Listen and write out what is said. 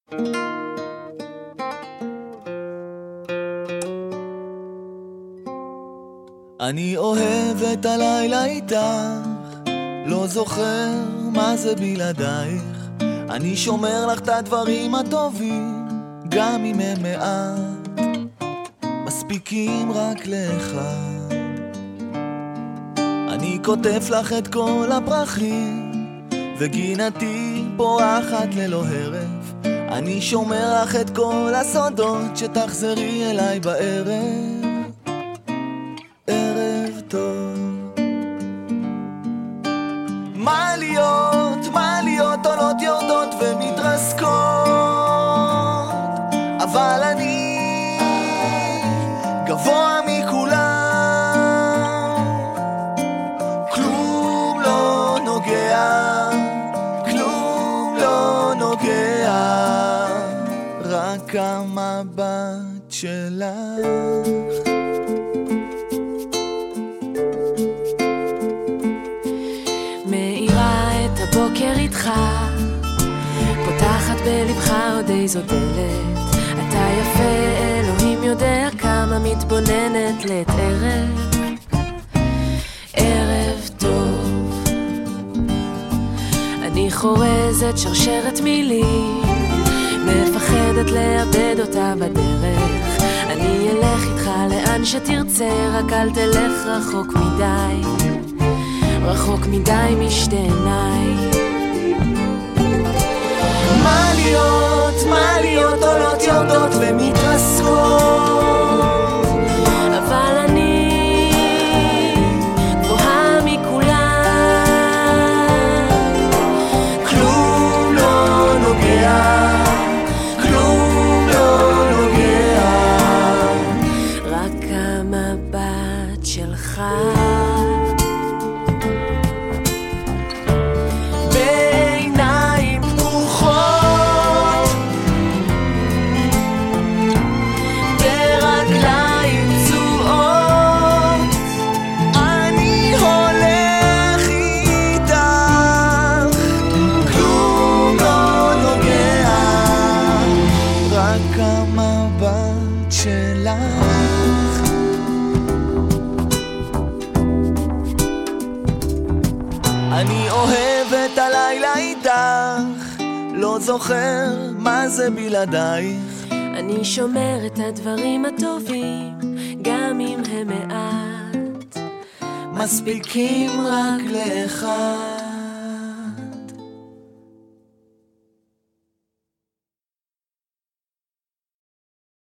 אני אוהב את הלילה איתך, לא זוכר מה זה בלעדייך. אני שומר לך את הדברים הטובים, גם אם הם מעט, מספיקים רק לאחד. אני כותב לך את כל הפרחים, וגינתי פורחת ללא הרף. אני שומר לך את כל הסודות, שתחזרי אליי בערב. ערב טוב. מעליות עולות יורדות ומתרסקות, אבל אני גבוה מכולם. כלום לא נוגע, כלום לא נוגע, רק המבט שלך. בוקר איתך, פותחת בלבך עוד איזו דלת. אתה יפה, אלוהים יודע כמה, מתבוננת לעת ערב. ערב טוב. אני חורזת שרשרת מילים, מפחדת לאבד אותה בדרך. אני אלך איתך לאן שתרצה, רק אל תלך רחוק מדי, רחוק מדי משתי עיניי. מעליות עולות יורדות ומתרסקות, אבל אני גבוהה מכולם. כלום לא נוגע, כלום לא נוגע, רק המבט שלך. המבט שלך. אני אוהב את הלילה איתך, לא זוכר מה זה בלעדייך. אני שומר את הדברים הטובים, גם אם הם מעט, מספיקים רק לאחד.